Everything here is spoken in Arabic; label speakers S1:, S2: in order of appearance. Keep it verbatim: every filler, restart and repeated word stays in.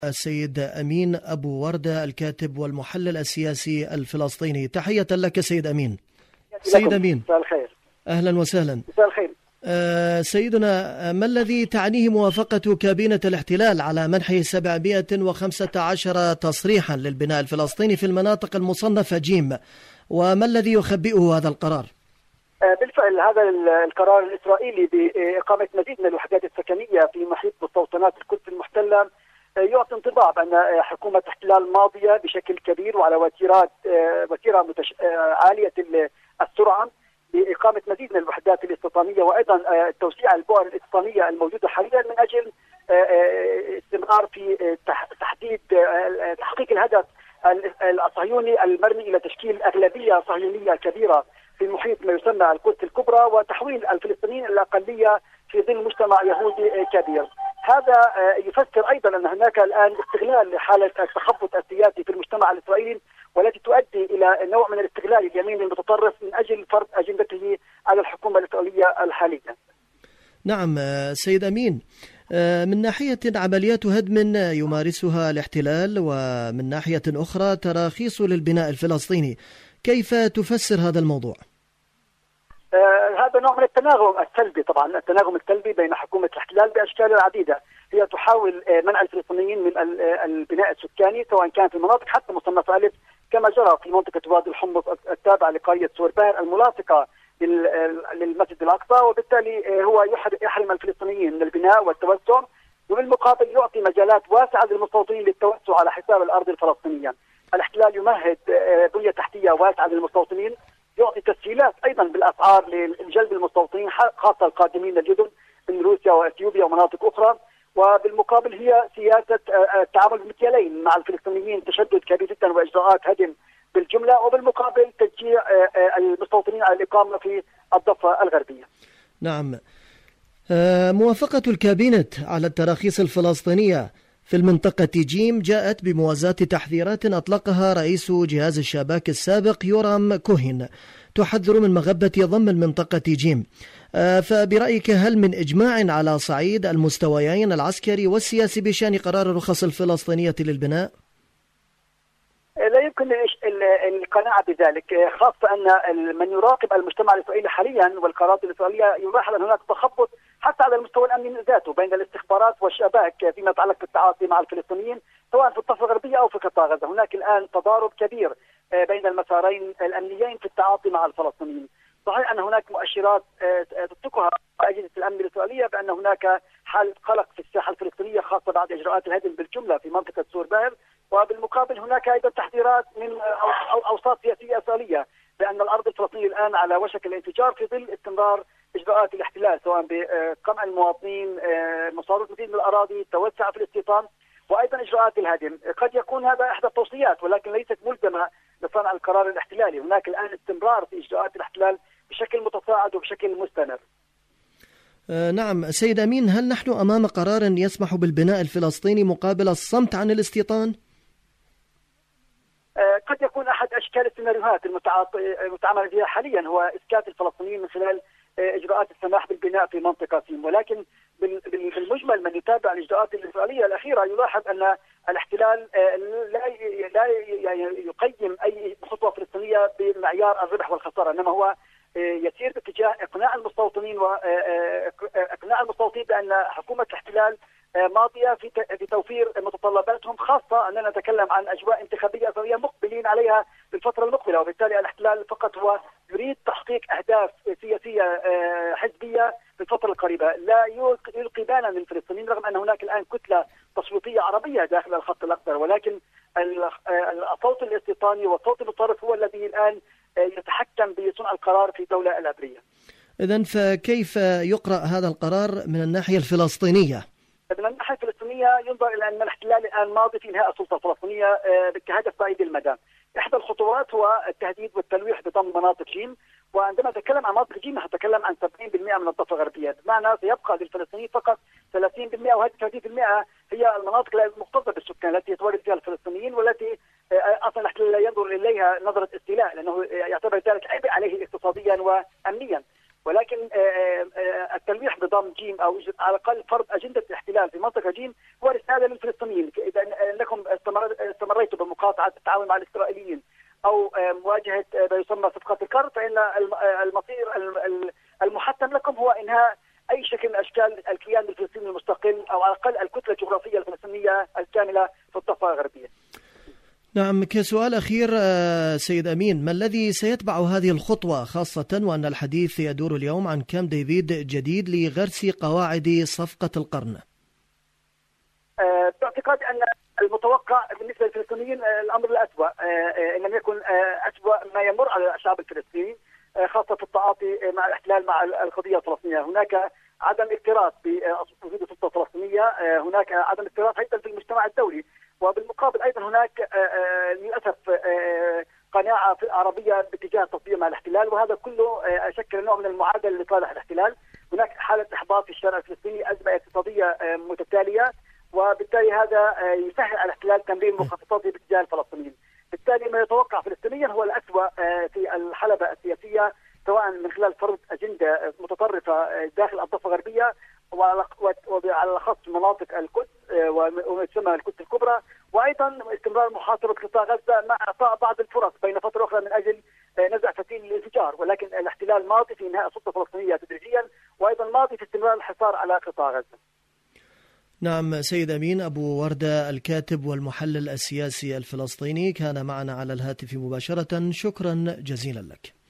S1: السيد أمين أبو وردة الكاتب والمحلل السياسي الفلسطيني. تحية لك سيد أمين.
S2: سيد أمين، مساء الخير.
S1: أهلا وسهلا.
S2: مساء الخير.
S1: أه سيدنا، ما الذي تعنيه موافقة كابينة الاحتلال على منح سبعمائة وخمسة عشر تصريحا للبناء الفلسطيني في المناطق المصنفة جيم، وما الذي يخبئه هذا القرار؟
S2: بالفعل هذا القرار الإسرائيلي بإقامة مزيد من الوحدات السكنية في محيط مستوطنات القدس المحتلة يعطي انطباع بأن حكومة احتلال ماضية بشكل كبير وعلى وتيرات وتيرة متش... عالية السرعة بإقامة مزيد من الوحدات الاستيطانية، وأيضا توسيع البؤر الاستيطانية الموجودة حاليا من أجل استمرار في تحديد تحقيق الهدف الصهيوني المرمي إلى تشكيل أغلبية صهيونية كبيرة في محيط ما يسمى القدس الكبرى، وتحويل الفلسطينيين إلى أقلية في ظل مجتمع يهودي كبير. هذا يفسر أيضا أن هناك الآن استغلال لحالة التخبط السياسي في المجتمع الإسرائيلي، والتي تؤدي إلى نوع من الاستغلال اليمين المتطرف من أجل فرض أجندته على الحكومة الإسرائيلية الحالية.
S1: نعم سيد أمين، من ناحية عمليات هدم يمارسها الاحتلال، ومن ناحية أخرى تراخيص للبناء الفلسطيني، كيف تفسر هذا الموضوع؟
S2: آه هذا نوع من التناغم السلبي، طبعا التناغم السلبي بين حكومة الاحتلال بأشكال عديدة. هي تحاول آه منع الفلسطينيين من البناء السكاني سواء كان في المناطق حتى مصنفة ألف كما جرى في منطقة وادي الحمص التابعة لقرية سور باهر الملاصقة للمسجد الأقصى، وبالتالي آه هو يحرم الفلسطينيين من البناء والتوسع، وبالمقابل يعطي مجالات واسعة للمستوطنين للتوسع على حساب الأرض الفلسطينية. الاحتلال يمهد بنية تحتية واسعة للمستوطنين، يعطي تسهيلات أيضا بالأسعار لجلب المستوطنين خاصة القادمين الجدد من روسيا وأثيوبيا ومناطق أخرى، وبالمقابل هي سياسة التعامل بالمكيالين مع الفلسطينيين، تشدد كبير جدا وإجراءات هدم بالجملة، وبالمقابل تشجيع المستوطنين على الإقامة في الضفة الغربية.
S1: نعم، موافقة الكابينة على التراخيص الفلسطينية في المنطقة جيم جاءت بموازاة تحذيرات أطلقها رئيس جهاز الشباك السابق يورام كوهين تحذر من مغبة ضم المنطقة جيم، فبرأيك هل من إجماع على صعيد المستويين العسكري والسياسي بشأن قرار الرخص الفلسطينية للبناء؟
S2: لا يمكن القناعة بذلك، خاصة أن من يراقب المجتمع الإسرائيلي حاليا والقرارات الإسرائيلية يلاحظ أن هناك تخبط حتى على المستوى الأمني ذاته بين الاستخبارات والشباك فيما يتعلق بالتعاطي مع الفلسطينيين سواء في الضفة الغربية أو في قطاع غزة. هناك الآن تضارب كبير بين المسارين الأمنيين في التعاطي مع الفلسطينيين. صحيح أن هناك مؤشرات تتركها أجهزة الأمن الإسرائيلية بأن هناك حالة قلق في الساحة الفلسطينية خاصة بعد إجراءات الهدم بالجملة في منطقة سور باهر، وبالمقابل هناك أيضا تحذيرات من أوساط سياسية إسرائيلية بأن الأرض الفلسطينية الآن على وشك الانفجار في ظل استمرار إجراءات الاحتلال سواء بقمع المواطنين، مصادرة مزيد من الأراضي، التوسع في الاستيطان، وأيضا إجراءات الهدم. قد يكون هذا إحدى التوصيات ولكن ليست ملزمة لصنع القرار الاحتلالي. هناك الآن استمرار في إجراءات الاحتلال بشكل متصاعد وبشكل مستمر.
S1: آه نعم سيد أمين، هل نحن أمام قرار يسمح بالبناء الفلسطيني مقابل الصمت عن الاستيطان؟
S2: آه قد يكون أحد أشكال السيناريوهات المتعامل بها حاليا هو إسكات الفلسطينيين من خلال آه إجراءات السماح بالبناء في منطقة سين، ولكن بالمجمل من يتابع الإجراءات الإسرائيلية الأخيرة يلاحظ أن الاحتلال آه لا لا يقيم أي خطوة فلسطينية بمعيار الربح والخسارة، إنما هو يسير باتجاه إقناع المستوطنين وإقناع المستوطنين بأن حكومة الاحتلال ماضية في في توفير متطلباتهم، خاصة أننا نتكلم عن أجواء انتخابية إسرائيلية مقبلين عليها بالفترة المقبلة، وبالتالي الاحتلال فقط هو يريد تحقيق أهداف سياسية حزبية في الفترة القريبة، لا يلقي بالا للفلسطينيين رغم أن هناك الآن كتلة تصويتية عربية داخل الخط الأخضر، ولكن الصوت الاستيطاني والصوت المتطرف هو الذي الآن يتحكم بصنع القرار في الدولة العبرية.
S1: إذن فكيف يقرأ هذا القرار من الناحية الفلسطينية؟
S2: من الناحية الفلسطينية ينظر إلى أن الاحتلال الآن ماضي في إنهاء السلطة الفلسطينية كهدف بعيد المدى. إحدى الخطوات هو التهديد والتلويح بضم مناطق جيم، وعندما نتكلم عن مناطق جيم نتكلم عن سبعين بالمئة من الضفة الغربية، بمعنى سيبقى للفلسطينيين فقط ثلاثين بالمئة، وهذه ثلاثين بالمئة هي المناطق المكتظة بالسكان التي يتواجد فيها الفلسطينيين، والتي أصلا الاحتلال لا ينظر إليها نظرة استيلاء لأنه يعتبر ذلك عبء عليه اقتصاديا وأمنيا. ولكن التلويح بضم جيم أو على الأقل فرض أجندة الاحتلال في منطقة جيم هو رسالة للفلسطينيين، إذا التعاون مع الإسرائيليين أو مواجهة ما يسمى صفقات الكر، فإن المصير المحتم لكم هو إنهاء أي شكل من أشكال الكيان الفلسطيني المستقل، أو على الأقل الكتلة الجغرافية الفلسطينية الكاملة في الضفة الغربية.
S1: نعم، كسؤال أخير سيد أمين، ما الذي سيتبع هذه الخطوة، خاصة وأن الحديث يدور اليوم عن كامب ديفيد جديد لغرس قواعد صفقة القرن؟
S2: باعتقادي أن المتوقع بالنسبة للفلسطينيين الأمر الأسوأ، إن لم يكن أسوأ ما يمر على الشعب الفلسطيني، خاصة في التعاطي مع الاحتلال مع القضية الفلسطينية. هناك عدم اكتراث بوجود سلطة فلسطينية، هناك عدم اكتراث أيضا في المجتمع الدولي، وبالمقابل أيضا هناك للأسف قناعة عربية باتجاه التطبيع مع الاحتلال، وهذا كله شكل نوع من المعادلة لصالح الاحتلال. هناك حالة إحباط في الشارع الفلسطيني، أزمة اقتصادية متتالية، وبالتالي هذا يسهل على الاحتلال تمرير مخططاته باتجاه الفلسطينيين. بالتالي ما يتوقع فلسطينيا هو الأسوأ في الحلبة السياسية، سواء من خلال فرض أجندة متطرفة داخل الضفة الغربية وعلى الأخص مناطق القدس وما يسمى القدس الكبرى، وأيضا استمرار محاصرة قطاع غزة مع إعطاء بعض الفرص بين فترة أخرى من أجل نزع فتيل الانفجار، ولكن الاحتلال ماضي في إنهاء السلطة الفلسطينية تدريجيا، وأيضا ماضي في استمرار الحصار على قطاع غزة.
S1: نعم، سيد أمين أبو وردة الكاتب والمحلل السياسي الفلسطيني كان معنا على الهاتف مباشرة، شكرا جزيلا لك.